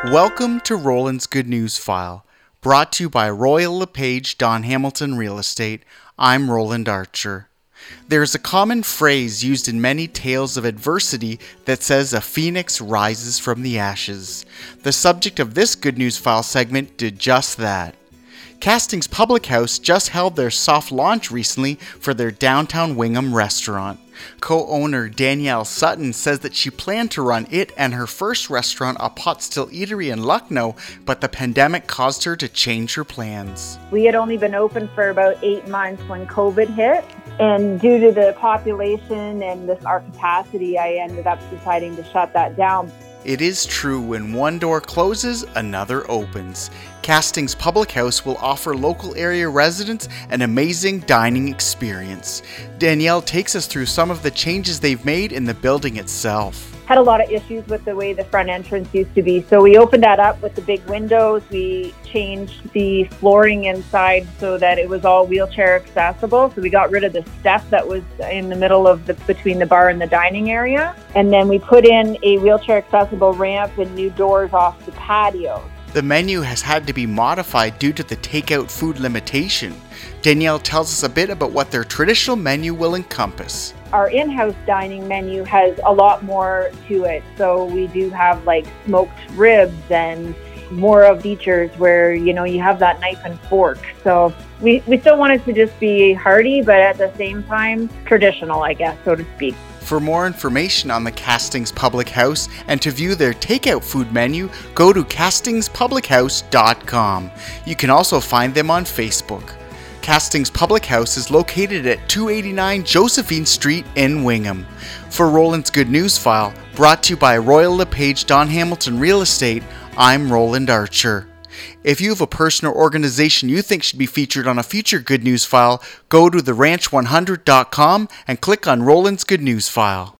Welcome to Roland's Good News File, brought to you by Royal LePage Don Hamilton Real Estate. I'm Roland Archer. There's a common phrase used in many tales of adversity that says a phoenix rises from the ashes. The subject of this Good News File segment did just that. Castings Public House just held their soft launch recently for their downtown Wingham restaurant. Co-owner Danielle Sutton says that she planned to run it and her first restaurant, a Pot Still Eatery in Lucknow, but the pandemic caused her to change her plans. We had only been open for about 8 months when COVID hit, and due to the population and our capacity, I ended up deciding to shut that down. It is true, when one door closes, another opens. Castings Public House will offer local area residents an amazing dining experience. Danielle takes us through some of the changes they've made in the building itself. Had a lot of issues with the way the front entrance used to be, so we opened that up with the big windows. We changed the flooring inside so that it was all wheelchair accessible. So we got rid of the step that was in the middle of between the bar and the dining area, and then we put in a wheelchair accessible ramp and new doors off the patio. The menu has had to be modified due to the takeout food limitation. Danielle tells us a bit about what their traditional menu will encompass. Our in-house dining menu has a lot more to it. So we do have like smoked ribs and more of features where, you have that knife and fork. So we still want it to just be hearty, but at the same time, traditional, I guess, so to speak. For more information on the Castings Public House and to view their takeout food menu, go to castingspublichouse.com. You can also find them on Facebook. Castings Public House is located at 289 Josephine Street in Wingham. For Roland's Good News File, brought to you by Royal LePage Don Hamilton Real Estate, I'm Roland Archer. If you have a person or organization you think should be featured on a future Good News File, go to theranch100.com and click on Roland's Good News File.